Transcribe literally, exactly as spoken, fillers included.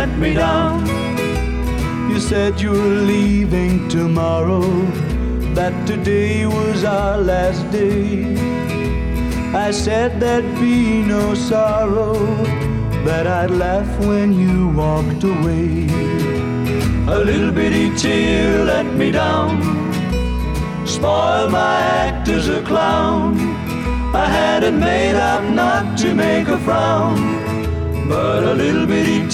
let me down. You said you were leaving tomorrow, that today was our last day. I said there'd be no sorrow, that I'd laugh when you walked away. A little bitty tear let me down, spoiled my act as a clown. I had it made up not to make a frown, but a little bitty tear